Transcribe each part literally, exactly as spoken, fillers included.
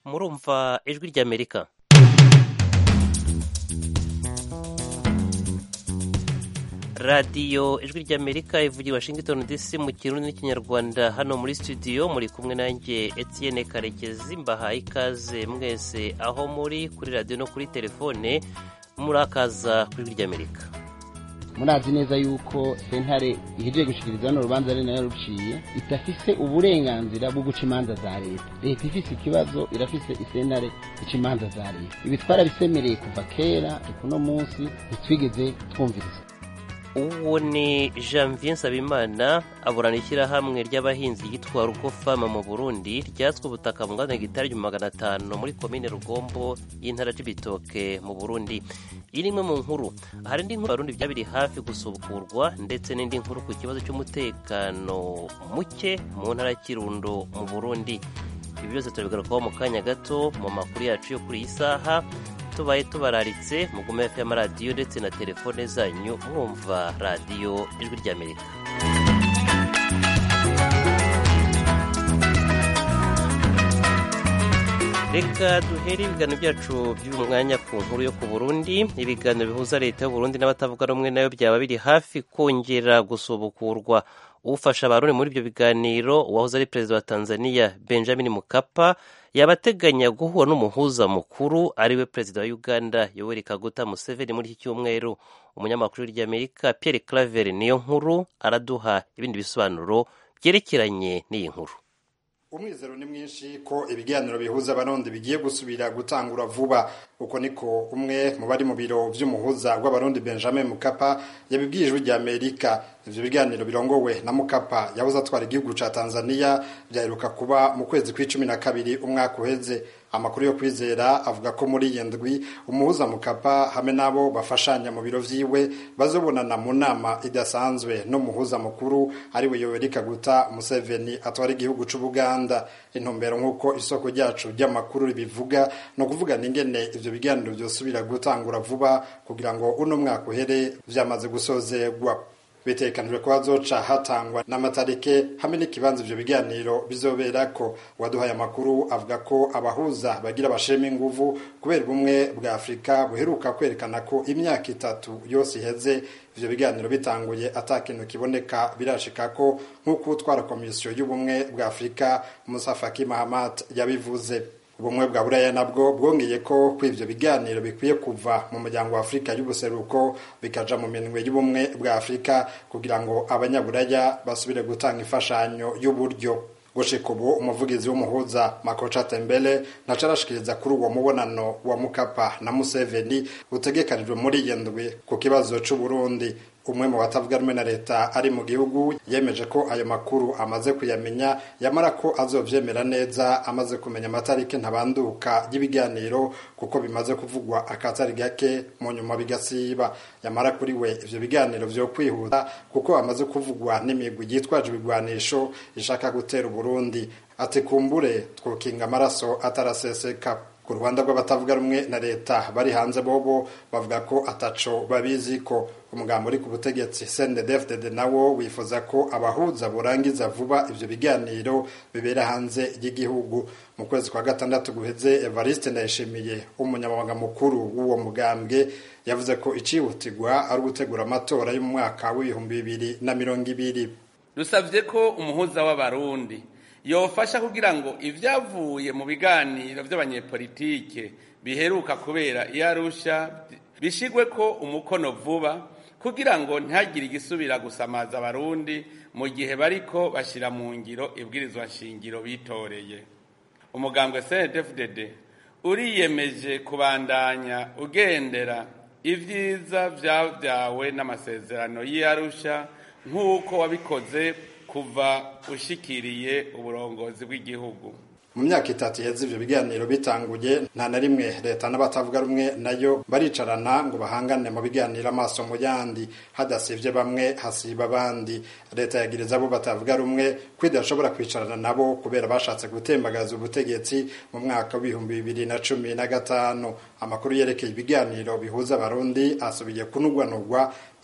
murumva ijwi ry'Amerika. radiyo ijwi ry'Amerika ivugira Washington D C mu kirundi n'ikinyarwanda. Hano muri studio muri kumwe nanjye Etienne Karekezi, mbahaye ikaze mwese aho muri kuri radiyo no kuri telefone murakaza kuri ijwi ry'Amerika. Murazi neza yuko sentare ihejeje gushikiriza no rubanza ari nayo ruciye itafise uburenganzira bwo guca imanza za leta. Leta ifise ikibazo irafise isentare ica imanza za leta. Ibi twarabisemereye kuva kera, kuno munsi ntitwigeze twumviriza. Uwo ni Janvier Nsabimana aburana ishyirahamwe ry'abahinzi yitwa Rugo Farm mu Burundi ryatswe ubutaka bungana hegitari magana atanu muri komine Rugombo y'intara y'Ibitoke mu Burundi. Iri imwe mu nkuru. Hari indi nkuru Barundi byabiri hafi gusubukurwa ndetse n'indi nkuru ku kibazo cy'umutekano muke mu ntara ya Kirundo mu Burundi. Ibi byose turabigarukaho mu kanya gato mu makuru yacu yo kuri iyi saha. Tubaye tubararitse mugume hafi y'amaradiyo ndetse na telefone zanyu mwumva radiyo ijwi ry'Amerika. Reka duhere ibiganiro byacu by'uyu mwanya ku nkuru yo ku Burundi. Ibiganiro bihuza leta y'u Burundi n'abatavuga rumwe nayo byaba biri hafi kongera gusubukurwa. Ufasha abarundi muri ibyo biganiro uwahoze ari perezida wa Tanzania Benjamin Mkapa yabateganya guhura n'umuhuza mukuru ariwe perezida wa Uganda Yoweri Kaguta Museveni muri iki cyumweru. Umunyamakuru w'Amerika Pierre Claver niyo nkuru araduha ibindi bisobanuro byerekeranye n'iyi nkuru. Umwizero ni mwinshi ko ibiganiro bihuza abarundi bigiye gusubira gutangura vuba. Uko niko umwe mu bari mu biro vy'umuhuza w'abarundi Benjamin Mkapa yabibwiye ijwi ry'Amerika. Ivyo biganiro birongowe na Mkapa yabuze atwara igihugu ca Tanzania byaheruka kuba mu kwezi kw'icumi na kabiri umwaka uheze. Amakuru yo kwizera avuga ko muri yendwi umuhuza Mkapa hamwe nabo bafashanya mu biro vyiwe bazobonana mu nama idasanzwe no muhuza mukuru ari we Yoweri Kaguta Museveni atwara igihugu c'u Buganda. Intumbero nk'uko isoko ryacu ry'amakuru ribivuga no kuvuga n'ingene ivyo biganiro byosubira gutangura vuba kugira ngo uno mwaka uhere vyamaze gusozerwa. Bitekanijwe ko hazoca hatangwa n'amatarike hamwe n'ikibanza ivyo biganiro bizoberako. Waduhaye amakuru avuga ko abahuza bagira bashema inguvu kubera ubumwe bwa Afrika buheruka kwerekana ko imyaka itatu yose iheze ivyo biganiro bitanguye atakintu kiboneka birashikako, nk'uko utwara komisiyo y'ubumwe bwa Afrika Musa Faki Mahamat yabivuze. Ubumwe bwa Buraya nabwo bwongeye ko kw'ivyo biganiro bikwiye kuva mu muryango wa Afrika y'ubuseruko bikaja mu minwe y'ubumwe bwa Afrika kugira ngo abanyaburaya basubire gutanga imfashanyo y'uburyo. Gushika ubu umuvugizi w'umuhuza Makocha Tembele nacarashikiriza kuri uwo mubonano wa Mkapa na Museveni utegekanijwe muri yendwi ku kibazo c'u Burundi. Umwe mu batavuga rumwe na leta ari mu gihugu yemeje ko ayo makuru amaze kuyamenya, yamara ko azovyemera neza amaze kumenya amatarike ntabanduka y'ibiganiro kuko bimaze kuvugwa akatari gake mu nyuma bigasiba. Yamara kuri we ivyo biganiro vyo kwihuta kuko amaze kuvugwa n'imigwi yitwaje ibigwanisho ishaka gutera Burundi. Ati kumbure twokinga amaraso ataraseseka. Ku Rwanda rw'abatavuga rumwe na leta bari hanze bobo bavuga ko ataco babizi ko umugambo uri ku butegetsi C N D D F D D nawo wifuza ko abahuza burangiza vuba ivyo biganiro bibera hanze y'igihugu. Mu kwezi kwa gatandatu guheze Evariste Ndayishimiye umunyamabanga mukuru w'uwo mugambwe yavuze ko icihutirwa ari gutegura amatora y'u mwaka w'ibihumbi bibiri na mirongo ibiri. Dusavye ko umuhuza w'abarundi yofasha kugira ngo ivyavuye mu biganiro vy'abanyepolitike biheruka kubera i Arusha bishigwe ko umukono vuba kugira ngo ntihagire igisubira gusamaza abarundi mu gihe bariko bashira mu ngiro ibwirizwa nshingiro bitoreye. Umugambwe C N D D F D D uriyemeje kubandanya ugendera ivyiza vyavyawe n'amasezerano y'i Arusha nk'uko wabikoze kuva ushikiriye uburongozi bw'igihugu. Mu myaka itatu iheze ivyo biganiro bitanguye nta na rimwe leta n'abatavuga rumwe nayo baricarana ngo bahangane mu biganiro amaso mu yandi, hadasivye bamwe hasiba abandi. Leta yagiriza abo batavuga rumwe kwidashobora kwicarana nabo kubera bashatse gutembagaza ubutegetsi mu mwaka w'ibihumbi bibiri na cumi na gatanu. Amakuru yerekeye ibiganiro bihuza abarundi asubiye kunugwanugwa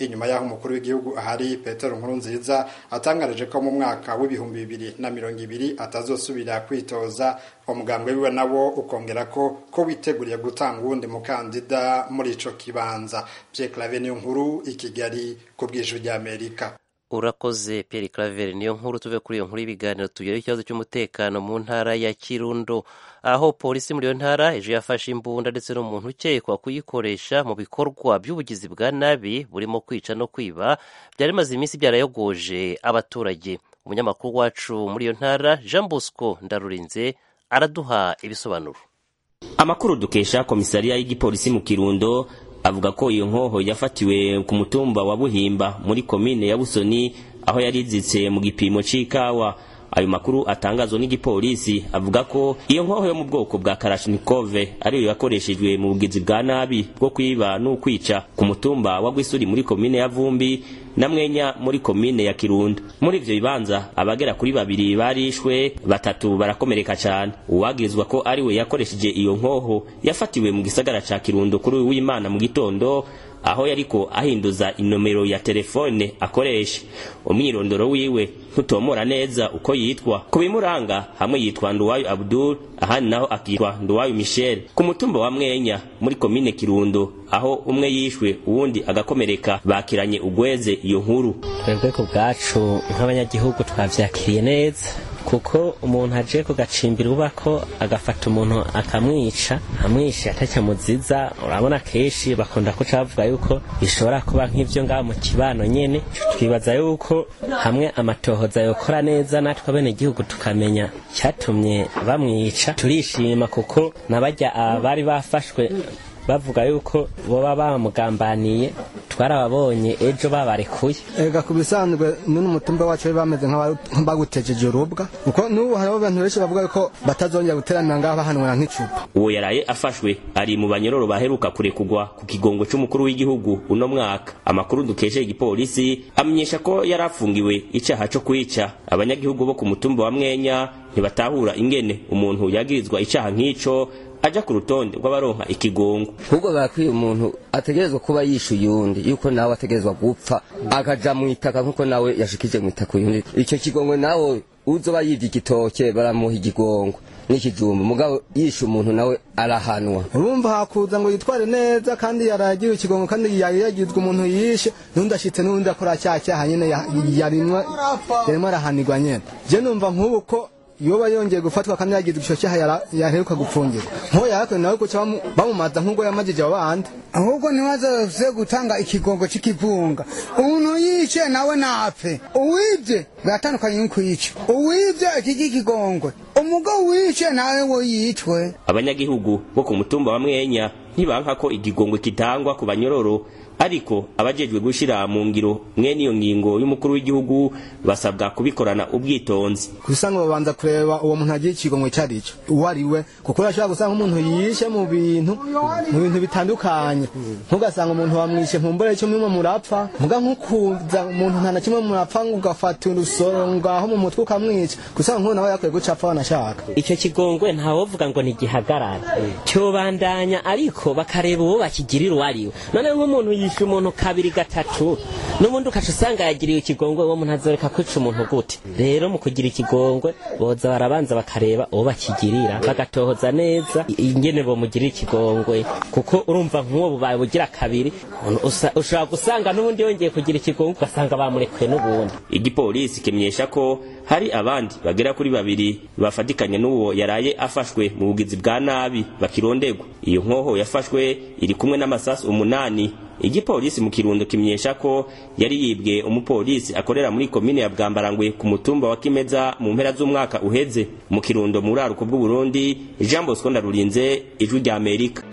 inyuma y'aho umukuru w'igihugu ahari Petero Nkurunziza atangaje ko mu mwaka w'ibihumbi bibiri na mirongo ibiri atazosubira kwitoza. Umugambwe wiwe nawo ukongera ko ko witeguriye gutanga uwundi mukandida muri ico kibanza. Pierre Claver niyo nkuru i Kigali ku bw'ijwi rya Amerika. Urakoze Pierre Claver niyo nkuru. Tuve kuri iyo nkuru y'ibiganiro tugere ikibazo cy'umutekano mu ntara ya Kirundo, aho polisi muri iyo ntara ejo yafashe imbunda ndetse n'umuntu ukekwa kuyikoresha mu bikorwa by'ubugizi bwa nabi burimo kwica no kwiba byari bimaze iminsi byarayogoje abaturage. Umunyamakuru wacu muri iyo ntara Jean Bosco Ndarurinze araduha ibisobanuro. Amakuru dukesha komisariya y'igipolisi mu Kirundo avuga ko iyo nkoho yafatiwe ku mutumba wa Buhimba muri komine ya Busoni aho yarizitse mu gipimo c'ikawa. Ayo makuru atangazwa n'igipolisi avuga ko iyo nkoho yo mu bwoko bwa Kalashnikov ariyo yakoreshejwe mu bugizi bwa nabi bwo kwiba no kwica ku mutumba wa Gwisuri muri komine ya Vumbi na Mwenya muri komine ya Kirundo. Muri ivyo bibanza abagera kuri babiri barishwe, batatu barakomereka cyane. Uwagizwa ko ari we yakoresheje iyo nkoho yafatiwe mu gisagara ca Kirundo kuri w'Imana mu gitondo aho yariko ahinduza inomero ya telefone akoresha. Umwirondoro wiwe ntutomora neza uko yitwa. Kubimuranga hamwe yitwa Nduwayo Abdul, ahandi naho akitwa Nduwayo Michel. Ku mutumba wa Mwenya muri komine Kirundo aho umwe yishwe uwundi agakomereka bakiranye ugweze iyo nkuru. Twebwe ku bwacu nk'abanyagihugu twavyakiriye neza kuko umuntu aje kugacimbira ubako agafata umuntu akamwica amwisha atacyamuziza. Urabona keshi bakunda ko cavuga yuko bishobora kuba nk'ivyo ngaho mu kibano nyene. Twibaza yuko hamwe amatohoza yokora neza natwe abene igihugu tukamenya cyatumye bamwica, turishima kuko nabajya abari bafashwe bavuga yuko boba bamugambaniye twarababonye ejo babarekuye. Ega kubisanzwe none umutumba wacu bameze nk'abagutejeje urubwa uko n'ubu hariho abantu benshi bavuga ko batazongera guteranira ngaho bahanura nk'icupa. Uwo yaraye afashwe ari mu banyororo baheruka kurekugwa ku kigongo c'umukuru w'igihugu uno mwaka. Amakuru dukeshe igipolisi amenyesha ko yarafungiwe icaha cyo kwica. Abanyagihugu bo ku mutumba wa Mwenya ntibatahura ingene umuntu yagirizwa icaha nk'ico aja ku rutonde rw'abaronka ikigongo. Ahubwo bakwiye umuntu ategerezwa kuba yishuye undi yuko nawe ategerezwa gupfa akaja mu itaka nkuko nawe yashikije mu itaka yundi. Icyo kigongo nawe uzoba yivye igitoke baramuha igigongo n'ikijumba mugabo yishu umuntu nawe arahanwa. Urumva hakuza ngo yitware neza kandi yaragiye ikigongo kandi yagizwe umuntu yishe nundi ashitse nundi akora cyacyaha nyene yarinwa yarimo arahanirwa nyene. Je numva nk'ubu ko yoba yongeye gufatwa kandi yagizwe icyo cyaha yaheruka gupfungirwa nko yakwe nawe ko bamumaza nk'ubwo yamajije abandi. Ahubwo ntibaze gutanga ikigongo c'ikivunga umuntu yice nawe napfe. Uwivye gatandukanye n'ukwica uwivye iki kigongwe umugabo wice nawe wo yitwe. Abanyagihugu bo ku mutumba wa Mwenya ntibanka ko igigongwe kitangwa ku banyororo, ariko abajejwe gushira mu ngiro mwene iyo ngingo y'umukuru w'igihugu basabwa kubikorana ubwitonzi. Kusanga babanza kureba uwo muntu agiye ikigongwe cyarico uwariwe kuko urashaka gusanga umuntu yishe mu bintu mu bintu bitandukanye. Ntugasanga umuntu wamwishe nkumbure cyo mwe murapfa muga nkukuza umuntu ntana kimwe murapfa ngufata urusoro ngaho mu mutwe ukamwica kusanga nko nawe yakwiye gucapfa wanashaka. Icyo kigongwe ntawovuga ngo ni gihagarara cyo bandanya ariko bakareba uwo bakigirira uwariwe. None nk'umuntu yishe umuntu kabiri gatatu n'ubundi ukacusanga yagiriye ikigongwe uwo muntu azoreka kwica umuntu gute? Rero mu kugira ikigongwe boza barabanza bakareba uwo bakigirira bagatohoza neza ingene bo mugira ikigongwe kuko urumva nk'uwo bubaye bugira kabiri ushobora gusanga n'ubundi yongeye kugira ikigongwe ugasanga bamurekwe n'ubundi. Igipolisi kimenyesha ko hari abandi bagera kuri babiri bafatikanye n'uwo yaraye afashwe mu bugizi bwa nabi bakirondegwa. Iyo nkoho yafashwe iri kumwe n'amasasu umunani. Igipolisi mu Kirundo kimenyesha ko yari yibwe umupolisi akorera muri komine ya Bwambarangwe ku mutumba wa Kimeza mu mpera z'umwaka uheze. Mu Kirundo mu raruko bw'u Burundi, Jean Bosco Ndarurinze, Ijwi rya Amerika.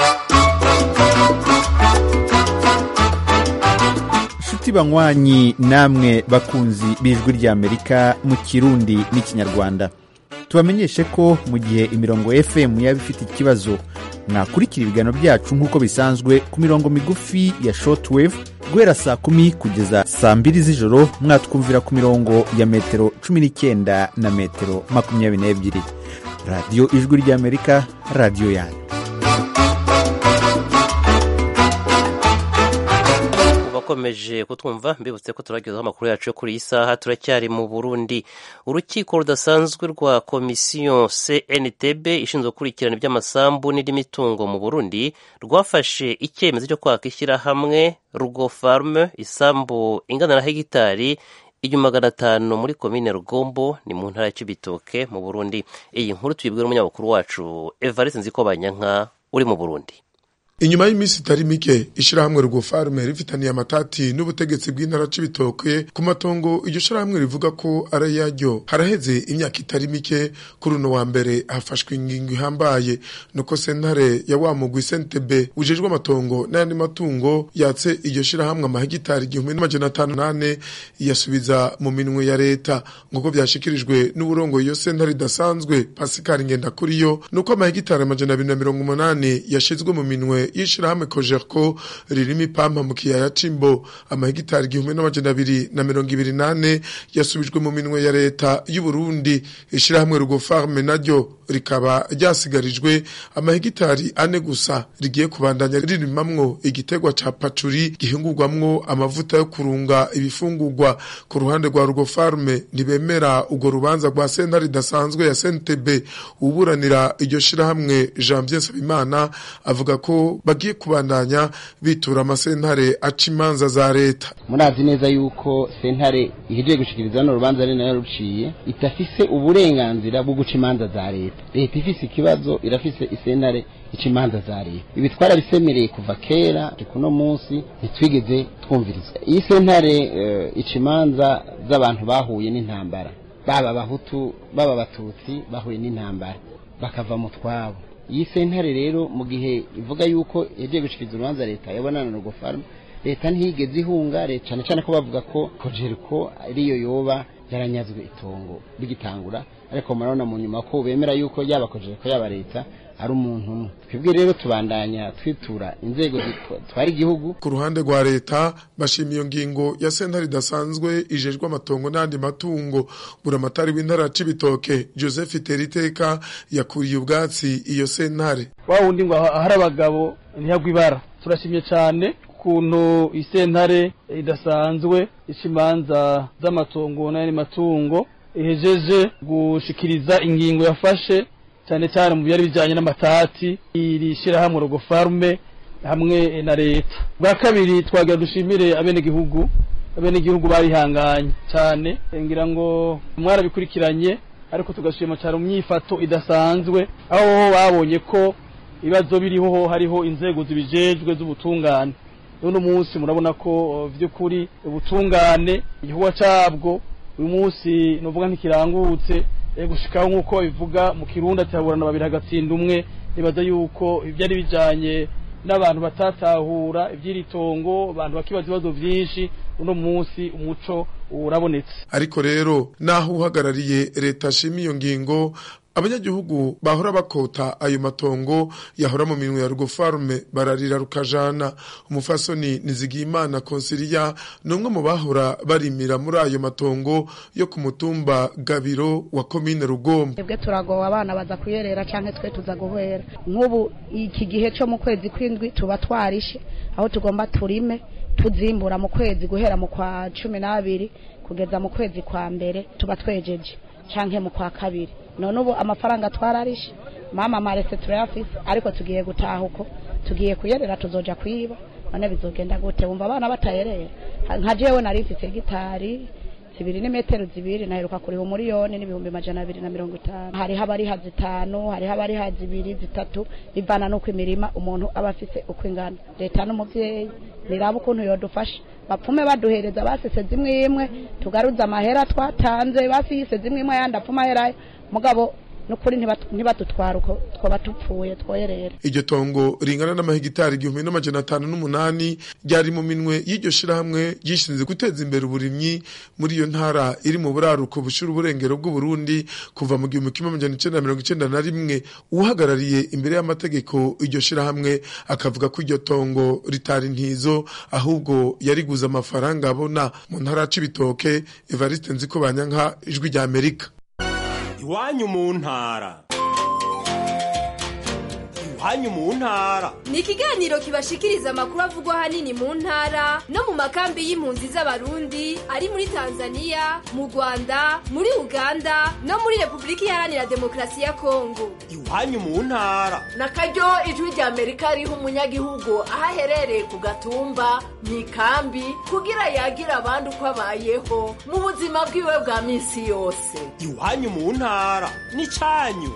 Shuti banywanyi namwe bakunzi b'Ijwi rya Amerika mu Kirundi n'Ikinyarwanda, tubamenyeshe ko mu gihe imirongo F M yaba ifite ikibazo mwakurikira ibiganiro byacu nk'uko bisanzwe ku mirongo migufi ya shortwave guhera saa kumi kugeza saa mbiri z'ijoro mwatwumvira ku mirongo ya metero cumi n'icyenda na metero makumyabiri n'ebyiri. Radio Ijwi rya Amerika, radio yanyu. abakomeje kutwumva mbibutse ko turagezaho amakuru yacu yo kuri iyi saha. Turacyari mu Burundi. Urukiko rudasanzwe rwa komisiyo C N T B ishinzwe gukurikirana iby'amasambu n'indi mitungo mu Burundi rwafashe icyemezo cyo kwaka ishyirahamwe Rugo Farm isambu ingana na hegitari igihumbi magana atanu muri komine Rugombo ni mu ntara ya Cibitoke mu Burundi. Iyi nkuru tuyibwira umunyamakuru wacu Evariste Nzikobanyanka uri mu Burundi. Inyuma y'imisi itari mike ishirahamwe Rugo Farm rifitaniye amatati n'ubutegetsi bw'intara Cibitoke ku matongo iryo shirahamwe rivuga ko ari yaryo. Haraheze imyaka itari mike kuri uno wa mbere hafashwe ingingo ihambaye nuko sentare ya wa mugwi C N T B ujejwe amatongo n'ayandi matungo yatse iryo shirahamwe amahegitari igihumbi n'amajana atanu nane yasubiza mu minwe ya leta nk'uko byashikirijwe n'uburongo iyo sentare idasanzwe Pascal Ngendakuriyo nuko amahegitari amajana abiri na mirongo umunani yashizwe mu minwe yishirahamwe Cogerco ririmi pampa mu kiyaya Cimbo. Amahegitari igihumbi n'amajana abiri na mirongo ibiri nane yasubijwe mu minwe ya leta y'u Burundi. Ishirahamwe Rugo Farm naryo rikaba ryasigarijwe amahegitari ane gusa rigiye kubandanya ririmamwo igitegwa ca pacuri gihingurwamwo amavuta yo kurunga ibifungurwa. Ku ruhande rwa Rugo Farm ntibemera ugo rubanza rwa sentare idasanzwe ya C N T B. Uburanira iryo shirahamwe Janvier Nsabimana avuga ko bagiye kubandanya bitura amasentare aca imanza za leta. Murazi neza yuko sentare ihejeje gushikiriza no rubanza ari nayo ruciye itafise uburenganzira bwo guca imanza za leta. Leta ifise ikibazo irafise isentare ica imanza za leta. Ibi twarabisemereye kuva kera kuno munsi ntitwigeze twumviriza. Iyi sentare uh, ica imanza z'abantu bahuye n'intambara, baba abahutu baba abatutsi bahuye n'intambara bakava mu twabo. Iyi sentare rero mu gihe ivuga yuko yagiye gushikiriza urubanza leta yabonana no Rugo Farm, leta ntiyigeze ihunga leta cyane cyane ko bavuga ko Cogerco ariyo yoba yaranyazwe itongo bigitangura, ariko murabona mu nyuma ko bemera yuko yaba Cogerco yaba leta ari umuntu umwe. Twebwe rero tubandanya twitura inzego twari igihugu. Ku ruhande rwa leta bashimiye iyo ngingo ya sentare idasanzwe ijejwe amatongo n'andi matungo. Buramatari w'intara Cibitoke Joseph Teriteka yakuriye ubwatsi iyo sentare. Wa wundi ngo ahari abagabo ntiyagwibara. Turashimye cyane kuntu isentare idasanzwe ikimanza z'amatongo n'andi matungo ihejeje gushikiriza ingingo yafashe cyane cyane mu byari bijyanye n'amatati iri shirahamwe Rugo Farm hamwe na leta. Bwa kabiri twagira dushimire abene gihugu abene gihugu barihanganye cyane, ngira ngo mwarabikurikiranye, ariko tugashima cyane umyifato idasanzwe aho babonye ko ibibazo biriho hariho inzego zibijejwe z'ubutungane. Uno munsi murabona ko vy'ukuri ubutungane igihuwa cabwo uyu munsi novuga ntikirangutse gushikaho nkuko bivuga mu Kirundi ataburana babiri hagatsinda umwe. Nibaza yuko ibyari bijanye n'abantu batatahura ibyiritongo, abantu bakibaza ibibazo byinshi, uno munsi umuco urabonetse. Ariko rero naho uhagarariye leta shimi iyo ngingo, abanyagihugu bahora bakota ayo matongo yahora mu minwe ya Rugo Farm bararira rukajana. Umufasoni Nizigiyimana Consilia numwe mu bahora barimira muri ayo matongo yo ku mutumba Gabiro wa komine Rugombo. Ebwe turagowa abana baza kuyerera canke twe tuza guhera. Nk'ubu iki gihe cyo mu kwezi kwindwi tuba twarishe aho tugomba turime tuzimbura mu kwezi guhera mu kwa cumi n'abiri kugeza mu kwezi kwa mbere tuba twejeje canke mu kwa kabiri. None ubu amafaranga twararishe mama marese turayafise, ariko tugiye gutaha uko tugiye kuyerera tuzoja kwiba. None bizogenda gute wumva abana batayerera? Nka jewe narifise gitari zibiri n'imetero zibiri naheruka kuri umuriyoni n'ibihumbi majana abiri na mirongo itanu. Hari habari hazi tano, hari habari hazi ibiri zitatu, bivana nuko imirima umuntu aba afise uko ingana. Leta n'umuvyeyi niraba ukuntu yodufasha bapfume baduhereza basese zimwe imwe tugaruza amahera twatanze, bafise zimwe imwe yandi apfuma herayo mugabo nukuri ntibatutwara uko twaba tupfuye twoyerera. Iryo tongo ringana n'amahegitari igihumbi n'amajana atanu n'umunani ryari mu minwe y'iryo shirahamwe gishinze guteza imbere uburimyi muri iyo ntara iri mu buraruko bushira uburengero bw'u Burundi kuva mu gihumbi kimwe amajana icenda na mirongo icenda na rimwe. Uhagarariye imbere y'amategeko iryo shirahamwe akavuga ko iryo tongo ritari ntizo ahubwo yariguza amafaranga abona. Mu ntara Cibitoke, Evariste Nzikobanyanka, Ijwi rya Amerika. Iwanyu mu ntara. iwanyu mu ntara. Ni ikiganiro kibashikiriza amakuru avugwa hanini mu ntara no mu makambi y'impunzi z'abarundi ari muri Tanzania, mu Rwanda, muri Uganda no muri Republika Iharanira Demokarasi ya Kongo. Iwanyu mu ntara. Nakaryo ijwi rya Amerika riha umunyagihugu aho aherereye ku gatumba mu ikambi kugira yagira abandi uko abayeho mu buzima bwiwe bwa minsi yose. Iwanyu mu ntara n'icanyu.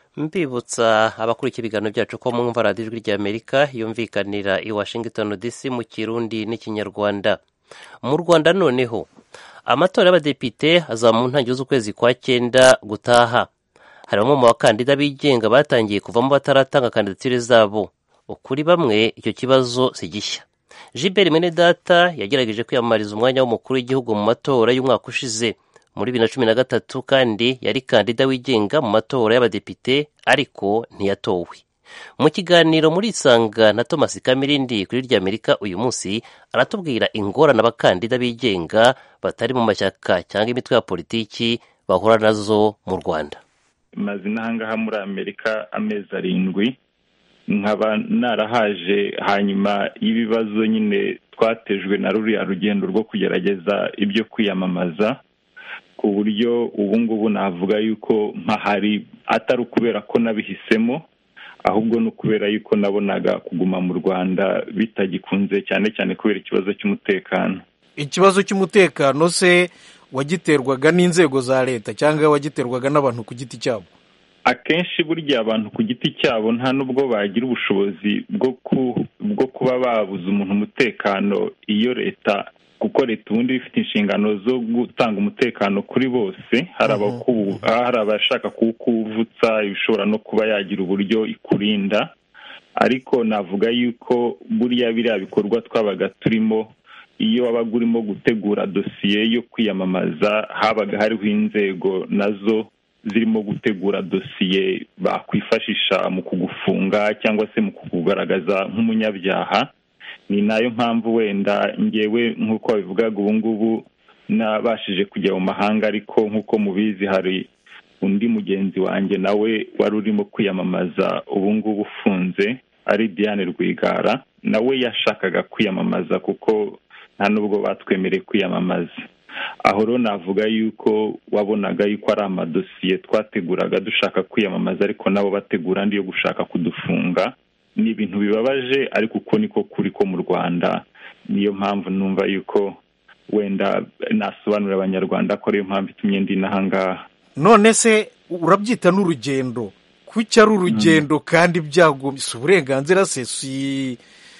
Mbibutsa abakurikira ibiganiro byacu ko mwumva radiyo ijwi rya Amerika yumvikanira i Washington D C mu Kirundi n'Ikinyarwanda. Mu Rwanda noneho amatora y'abadepite azaba mu ntangiriro z'ukwezi kwa cyenda gutaha. Hari bamwe mu bakandida bigenga batangiye kuvamo bataratanga kandidatire zabo. Ukuri bamwe icyo kibazo si gishya. Gilbert Mwenedata yagerageje kwiyamamariza umwanya w'umukuru w'igihugu mu matora y'umwaka ushize muri bibiri na cumi na gatatu kandi yari kandida wigenga mu matora y'abadepite ariko ntiyatowe. Mu kiganiro muri Isanga na Thomas Kamirindi kuri rya Amerika uyu munsi aratubwira ingorane abakandida bigenga batari mu mashyaka cyangwa imitwe ya politiki bahura nazo mu Rwanda. Mazina hangaha muri Amerika amezi arindwi nkaba narahaje hanyuma y'ibibazo nyine twatejwe na ruriya rugendo rwo kugerageza ibyo kwiyamamaza ku buryo ubu ngubu navuga yuko mpahari atari ukubera ko nabihisemo ahubwo no kubera yuko nabonaga kuguma mu Rwanda bitagikunze cyane cyane kubera ikibazo cy'umutekano. Ikibazo cy'umutekano se wagiterwaga n'inzego za leta cyangwa wagiterwaga n'abantu ku giti cyabo? Akenshi burya abantu ku giti cyabo nta nubwo bagira ubushobozi bwo ku bwo kuba babuza umuntu umutekano iyo leta, kuko leta ubundi ifite inshingano zo gutanga umutekano kuri bose. Hari abakubu hari abashaka kuwukuvutsa ibishobora no kuba yagira uburyo ikurinda, ariko navuga yuko buriya biriya bikorwa twabaga turimo iyo wabaga urimo gutegura dosiye yo kwiyamamaza habaga hariho inzego nazo zirimo gutegura dosiye bakwifashisha mu kugufunga cyangwa se mu kukugaragaza nk'umunyabyaha. Ni nayo mpamvu wenda ngewe nk'uko babivugaga ubu ngubu nabashije kujya mu mahanga, ariko nk'uko mubizi hari undi mugenzi wanjye nawe wari urimo kwiyamamaza ubu ngubu ufunze ari Diane Rwigara, nawe yashakaga kwiyamamaza kuko nta nubwo batwemereye kwiyamamaza. Aho rero navuga yuko wabonaga yuko ari amadosiye twateguraga dushaka kwiyamamaza ariko nabo bategura andi yo gushaka kudufunga. Ni ibintu bibabaje ariko uko niko kuri ko mu Rwanda. Niyo mpamvu numva yuko wenda nasobanurira abanyarwanda ko ariyo mpamvu itumye ndi nahangaha. None se urabyita n'urugendo? Kuki ari urugendo hmm. kandi byagomba uburenganzira se si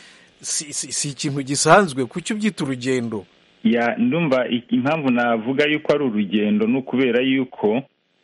si, si, si ikintu gisanzwe, kuki ubyita urugendo? Ya ndumva impamvu navuga yuko ari urugendo no kubera yuko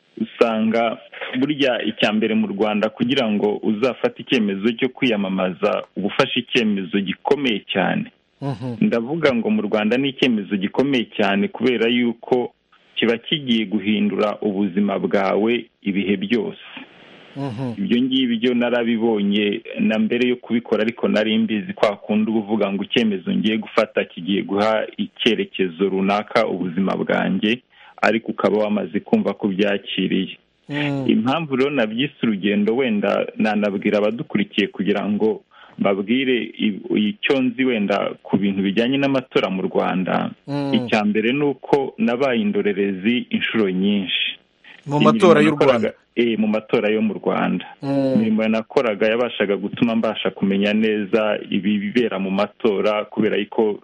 usanga burya icyambere mu Rwanda kugira ngo uzafate icyemezo cyo kwiyamamaza ubufasha icyemezo gikomeye cyane. Uh-huh. Ndavuga ngo mu Rwanda ni icyemezo gikomeye cyane kubera yuko kiba kigiye guhindura ubuzima bwawe ibihe byose. Uh-huh. Ibyo ngibyo narabibonye na mbere yo kubikora, ariko nari mbizi kwa kundi uvuga ngo icyemezo ngiye gufata kigiye guha icyerekezo runaka ubuzima bwanjye, ariko ukaba wamaze kumva ko byakiriye. Mm. Impamvu rero nabyise urugendo wenda nanabwira abadukurikiye kugira ngo babwire icyo nzi wenda ku bintu bijyanye n'amatora mu Rwanda. Mm. Icyambere nuko nabaye indorerezi inshuro nyinshi mu matora y'u Rwanda. Eh mu matora yo mu Rwanda. Imirimo mm. nakoraga yabashaga gutuma mbasha kumenya neza ibi bibera mu matora, kubera yuko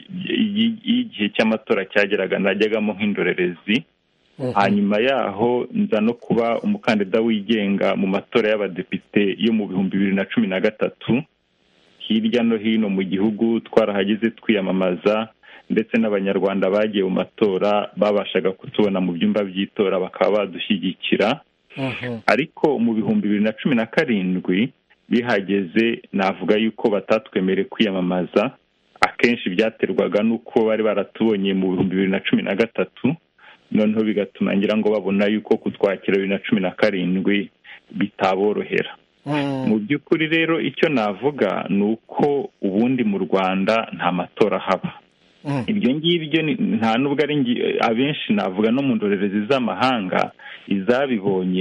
igihe cy'amatora cyageraga najyagamo nk'indorerezi. Mm-hmm. Hanyuma yaho nza no kuba umukandida wigenga mu matora y'abadepite yo mu bihumbi bibiri na cumi na gatatu. Hirya no hino mu gihugu twarahageze twiyamamaza, ndetse n'abanyarwanda bagiye mu matora babashaga kutubona mu byumba by'itora bakaba badushyigikira. Uh-huh. Ariko mu bihumbi bibiri na cumi na karindwi bihageze navuga yuko batatwemereye kwiyamamaza. Akenshi byaterwaga nuko bari baratubonye mu bihumbi bibiri na cumi na gatatu, noneho bigatuma ngira ngo babona yuko kutwakira bibiri na cumi na karindwi bitaborohera. Uh-huh. Mu by'ukuri rero icyo navuga ni uko ubundi mu Rwanda nta matora haba. Uh-huh. Ibyo ngibyo nta nubwo ari abenshi navuga no mu ndorerezi z'amahanga izabibonye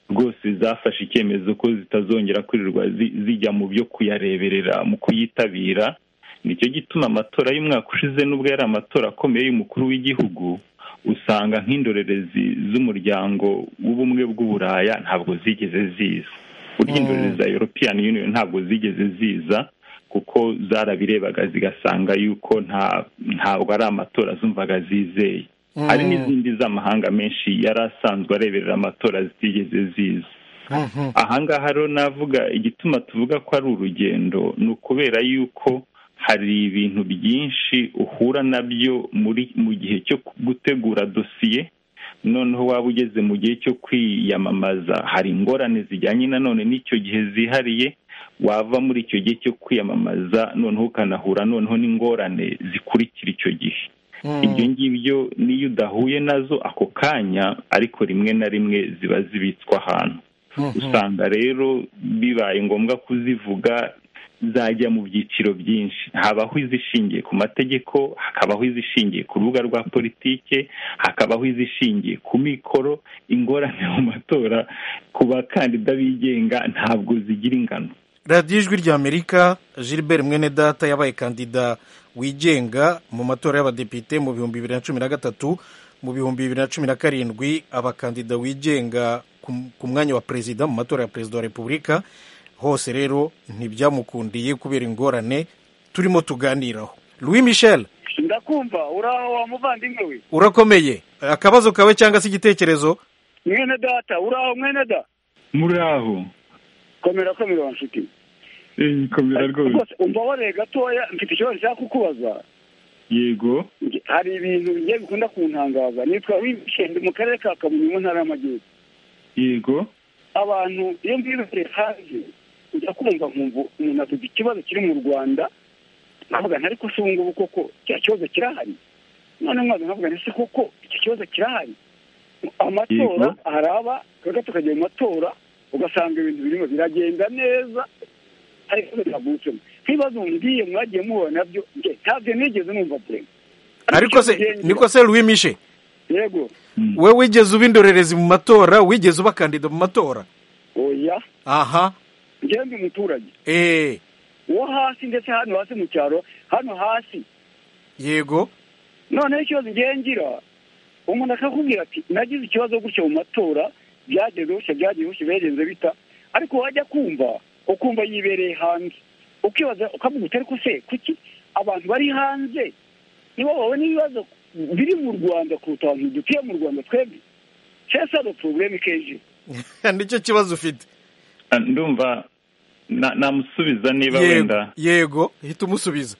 rwose zafashe icyemezo ko zitazongera kwirirwa zijya mu byo kuyareberera mu kuyitabira. Nicyo gituma amatora y'umwaka ushize n'ubwo yari amatora akomeye y'umukuru w'igihugu, usanga nk'indorerezi z'umuryango w'ubumwe bw'uburaya ntabwo zigeze ziza. Burya indorerezi za European Union ntabwo zigeze ziza kuko zarabirebaga zigasanga yuko nta ntabwo ari amatora zumvaga zizeye. Hari n'izindi z'amahanga menshi yari asanzwe areberera amatora zitigeze ziza. Ahangaha rero navuga igituma tuvuga ko ari urugendo ni ukubera yuko hari ibintu byinshi uhura nabyo muri mu gihe cyo gutegura dosiye, noneho waba ugeze mu gihe cyo kwiyamamaza hari ingorane zijyanye nanone n'icyo gihe zihariye, wava muri icyo gihe cyo kwiyamamaza noneho ukanahura noneho n'ingorane zikurikira icyo gihe. Ibyo ngibyo niyo udahuye nazo ako kanya, ariko rimwe na rimwe ziba zibitswa ahantu. Usanga rero bibaye ngombwa kuzivuga zajya mu byiciro byinshi. Habaho izishingiye ku mategeko, hakabaho izishingiye ku rubuga rwa politike, hakabaho izishingiye ku mikoro. Ingorane mu matora ku bakandida bigenga ntabwo zigira ingano. radiyo ijwi ry'Amerika, Gilbert Mwenedata yabaye kandida wigenga mu matora y'abadepite mu bihumbi bibiri na cumi na gatatu, mu bihumbi bibiri na cumi na karindwi abakandida wigenga ku mwanya wa perezida mu matora ya perezida wa repubulika. Hose rero ntibyamukundiye kubera ingorane turimo tuganiraho. Louis Michel, ndakumva. Uraho wa muvandimwe we? Urakomeye? Akabazo kawe cyangwa se igitekerezo? Mwene data, uraho mwene da? Muraho. Komera komera wa nshuti. Eh, komera rwose. Umva ware gatoya, mfite ikibazo nshaka kukubaza. Yego. Hari ibintu bigiye bikunda kuntangaza. Nitwa Wishende mu karere ka Kamonyi mu ntara y'Amajyepfo. Yego. Abantu iyo mbibere hanze ujya kumva nkumva umuntu afite ikibazo kiri mu Rwanda, navuga ntari ko sunga ubu koko cya kibazo kirahari. None mwaza navuga nti koko iki kibazo kirahari. Amatora araba kaga tukajya mu matora ugasanga ibintu birimo biragenda neza, ariko biragutse. Kibazo ngiye mwagiye mubona nabyo ntabyo nigeze numva pe. Ariko se niko se Louis Michel? Yego. We wigeze ubindorerezi mu matora, wigeze uba kandida mu matora? Oya. Aha. Ngende umuturage. Eh. Wo hasi ndetse hano hasi mu cyaro, hano hasi. Yego. None ikibazo ngengira, umuntu akakubwira ati nagize ikibazo gutyo mu matora, byageze gutyo byagiye gutyo berenze bita, ariko wajya kumva ukumva yibereye hanze. Ukibaza ukavuga utari ko se kuki abantu bari hanze nibo babona ibibazo biri mu Rwanda kuruta abantu dutuye mu Rwanda twebwe. Cyesa do problem keje. Nicyo kibazo ufite. Ndumva namusubiza niba wenda. Yego, hita umusubiza.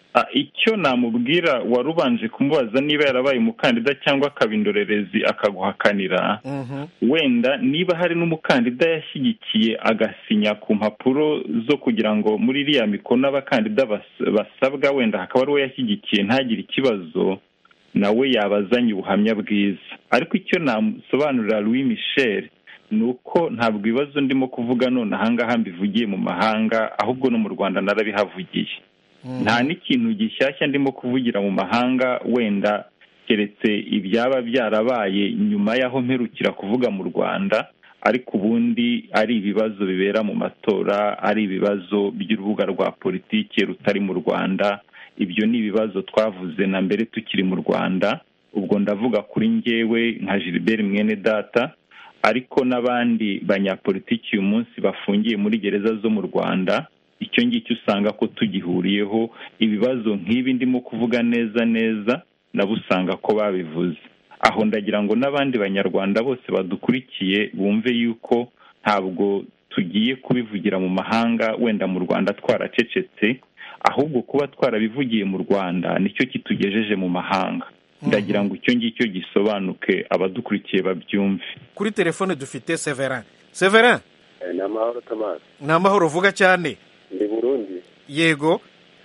Icyo namubwira warubanje kumubaza niba yarabaye umukandida cyangwa akabindorerezi akaguhakanira. Wenda niba hari n'umukandida yashyigikiye agasinya ku mpapuro zo kugira ngo muri iriya mikono abakandida basabwa wenda hakaba ari we yashyigikiye ntagire ikibazo, nawe yabazanye ubuhamya bwiza. Ariko icyo namusobanurira Louis Michel ni uko ntabwo ibibazo ndimo kuvuga none ahangaha mbivugiye mu mahanga, ahubwo no mu Rwanda narabihavugiye. Nta n'ikintu gishyashya ndimo kuvugira mu mahanga, wenda keretse ibyaba byarabaye nyuma y'aho mperukira kuvuga mu Rwanda, ariko ubundi ari ibibazo bibera mu matora, ari ibibazo by'urubuga rwa politike rutari mu Rwanda. Ibyo ni ibibazo twavuze na mbere tukiri mu Rwanda. Ubwo ndavuga kuri njyewe nka Gilbert Mwenedata, ariko n'abandi banyapolitiki uyu munsi bafungiye muri gereza zo mu Rwanda. Icyo ngicyo usanga ko tugihuriyeho, ibibazo nk'ibi ndimo kuvuga neza neza nabo usanga ko babivuze. Aho ndagira ngo n'abandi banyarwanda bose badukurikiye bumve yuko ntabwo tugiye kubivugira mu mahanga wenda mu Rwanda twaracecetse, ahubwo kuba twarabivugiye mu Rwanda nicyo kitugejeje mu mahanga. Ndagira ngo icyo ngicyo gisobanuke abadukurikiye babyumve. Kuri telefone dufite Severin. Severin? Ni amahoro Thomas. Ni amahoro, vuga cyane. Ndi Burundi. Yego.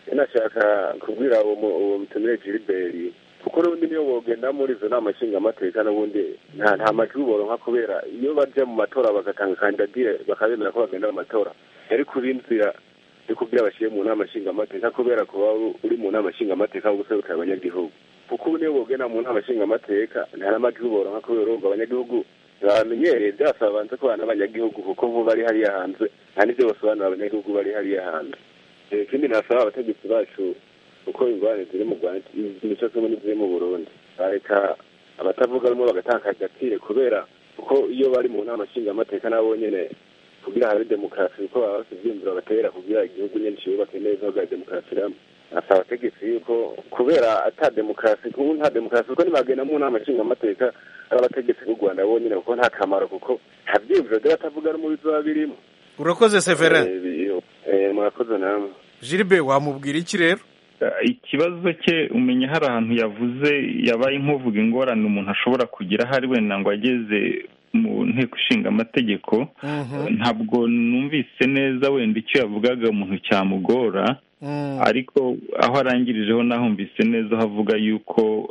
Nashaka kubwira uwo mutumire Gilbert kuko n'ubundi niyo bogenda muri izo nama nshingamateka n'ubundi nta nta majwi boronka kubera iyo baje mu matora bagatanga kandidatire bakabemera ko bagenda mu matora, yari kubinzira yo kubwira abashiye mu nama nshingamateka kubera ko uri mu nama nshingamateka wo guserukira abanyagihugu. Kuko niyo bogenda mu nama nshingamateka nta n'amajwi boronka kubera urumva abanyagihugu bamenyereye byasaba banze kubana n'abanyagihugu kuko vuba bari hariya hanze nta n'ibyo basobanura abanyagihugu bari hariya hanze ikindi nasaba abategetsi bacu uko ingorane ziri mu Rwanda imico zimwe n'iziri mu Burundi bareka abatavuga rumwe bagatanga agaciro kubera kuko iyo bari mu nama nshingamateka nabo nyene kugira habe demokarasi uko baba bafite ivyiyumviro batera kugira igihugu nyene cyubake neza bwa demokarasi ramwe asaba abategetsi yuko kubera ata demokarasi kuko nta demokarasi kuko nibagenda mu nama nshingamateka ari abategetsi b'u Rwanda bonyene kuko nta kamaro kuko nta vyiyumviro by'abatavuga rumwe bizoba birimo. Urakoze Severin. Eh murakoze namwe. Gilbert wamubwira iki rero? Ikibazo cye umenya hari ahantu yavuze yabaye nk'uvuga ingorane umuntu ashobora kugira hari wenda ngo ageze mu nteko ishinga amategeko ntabwo numvise neza wenda icyo yavugaga umuntu cyamugora ariko aho arangirijeho nahumvise neza havuga yuko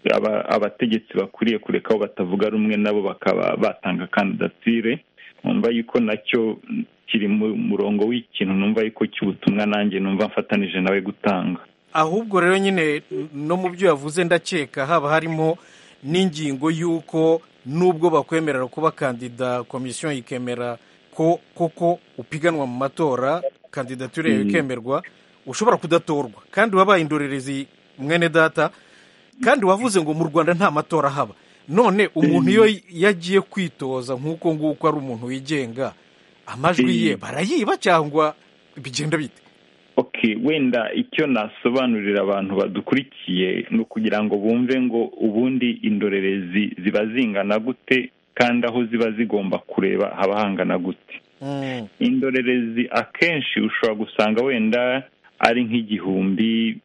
abategetsi bakuriye kureka aho batavuga rumwe nabo bakaba batanga kandidatire numva yuko nacyo kiri mu murongo w'ikintu numva yuko cy'ubutumwa nanjye numva mfatanije nawe gutanga. Ahubwo rero nyine no mu byo yavuze ndakeka haba harimo n'ingingo y'uko nubwo bakwemerera kuba kandida komisiyo ikemera ko koko upiganwa mu matora kandidature yawe ikemerwa ushobora kudatorwa kandi wabaye indorerezi mwene data kandi wavuze ngo mu Rwanda nta matora haba none umuntu iyo yagiye kwitoza nk'uko nguko ari umuntu wigenga amajwi ye barayiba cyangwa bigenda bite? Okay, wenda icyo nasobanurira abantu badukurikiye no kugira ngo bumve ngo ubundi indorerezi ziba zingana gute kandi aho ziba zigomba kureba haba hangana gute. Mm. Indorerezi akenshi ushobora gusanga wenda ari nk'igihumbi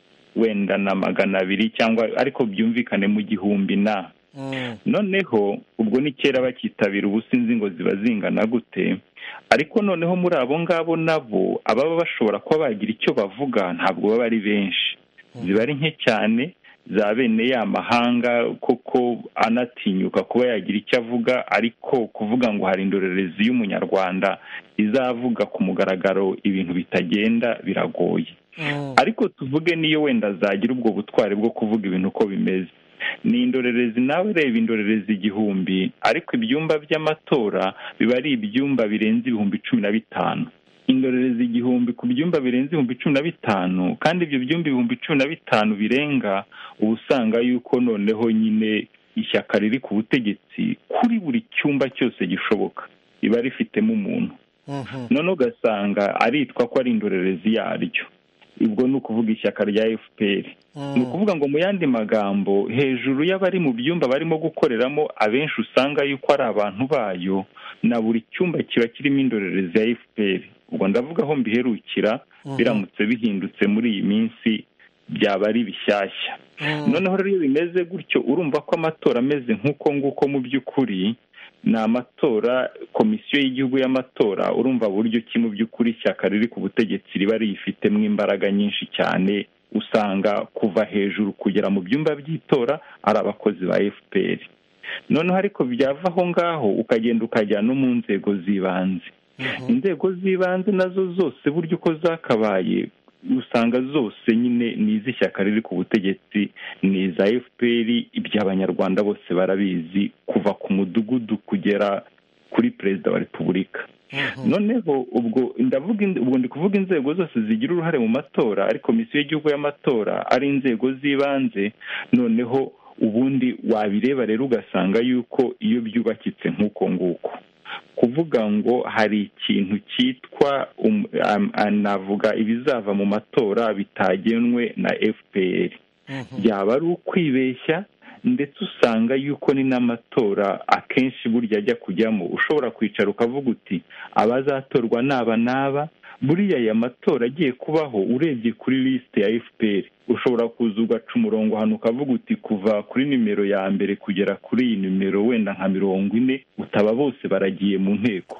wenda na magana abiri cyangwa ariko byumvikane mu gihumbi na mm. Noneho ubwo ni kera bakitabira ubusinzi ngo ziba zingana gute ariko noneho muri abo ngabo nabo ababa bashobora kuba bagira icyo bavuga ntabwo baba ari benshi ziba ari nke cyane za bene ya mahanga koko anatinyuka kuba yagira icyo avuga ariko kuvuga ngo hari indorerezi y'umunyarwanda izavuga ku mugaragaro ibintu bitagenda biragoye. Mm. Ariko tuvuge niyo wenda zagira ubwo butwari bwo kuvuga ibintu uko bimeze ni indorerezi nawe reba indorerezi igihumbi ariko ibyumba by'amatora biba ari ibyumba birenze ibihumbi cumi na bitanu. Indorerezi igihumbi ku byumba birenze ibihumbi cumi na bitanu kandi ibyo byumba ibihumbi cumi na bitanu birenga uba usanga yuko noneho nyine ishyaka riri ku butegetsi kuri buri cyumba cyose gishoboka riba rifitemo umuntu. Mm-hmm. None ugasanga aritwa ko ari indorerezi yaryo ubwo ni ukuvuga ishyaka rya F P R. Mm. Ni ukuvuga ngo mu yandi magambo hejuru y'abari mu byumba barimo gukoreramo abenshi usanga yuko ari abantu bayo na buri cyumba kiba kirimo indorerezi ya F P R. Ubwo ndavuga aho mbiherukira. Mm-hmm. Biramutse bihindutse muri iyi minsi byaba ari bishyashya. Mm. Noneho rero iyo bimeze gutyo urumva ko amatora ameze nk'uko nguko mu by'ukuri ni amatora komisiyo y'igihugu y'amatora urumva buryo ki mu by'ukuri ishyaka riri ku butegetsi riba riyifitemo imbaraga nyinshi cyane usanga kuva hejuru kugera mu byumba by'itora ari abakozi ba F P R. Noneho ariko byava aho ngaho ukagenda ukajya no mu nzego z'ibanze. Mm-hmm. Inzego z'ibanze nazo zose buryo uko zakabaye usanga zose nyine ni iz'ishyaka riri ku butegetsi ni iza F P R. Iby'abanyarwanda bose barabizi kuva ku mudugudu kugera kuri perezida wa repubulika. Mm-hmm. Noneho ubwo ndavuga ubwo ndi kuvuga inzego zose zigira uruhare mu matora ari komisiyo y'igihugu y'amatora ari inzego z'ibanze noneho ubundi wabireba rero ugasanga yuko iyo byubakitse nk'uko nguko kuvuga ngo hari ikintu cyitwa um, um, anavuga ibizava mu matora bitagenwe na F P R. Mm-hmm. Byaba ari ukwibeshya ndetse usanga yuko ni n'amatora akenshi burya ajya kujyamo ushobora kwicara ukavuga uti abazatorwa naba naba buriya aya matora agiye kubaho urebye kuri liste ya F P R ushobora kuza ugaca umurongo hano ukavuga uti kuva kuri nimero ya mbere kugera kuri iyi nimero wenda nka mirongo ine utaba bose baragiye mu nteko.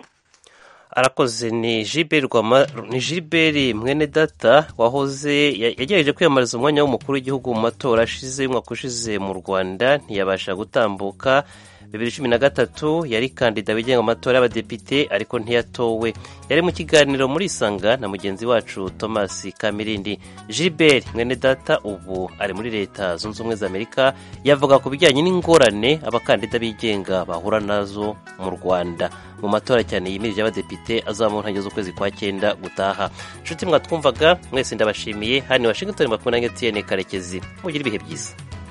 Arakoze ni Gilbert Rwama ni Gilbert mwene data wahoze yagerageje kwiyamariza umwanya w'umukuru w'igihugu mu matora ashize umwaka ushize mu Rwanda ntiyabasha gutambuka bibiri cumi na gatatu yari kandida wigenga mu matora y'abadepite ariko ntiyatowe. Yari mu kiganiro muri Isanga na mugenzi wacu Thomas Kamirindi. Gilbert Mwenedata ubu ari muri Leta Zunze Ubumwe za Amerika, yavuga ku bijyanye n'ingorane abakandida bigenga bahura nazo mu Rwanda mu matora cyane yimirije y'abadepite azaba mu ntangiriro z'ukwezi kwa cyenda gutaha. Nshuti mwatwumvaga mwese ndabashimiye. Hani Washington bakumwe na Etienne Karekezi. Mugire ibihe byiza.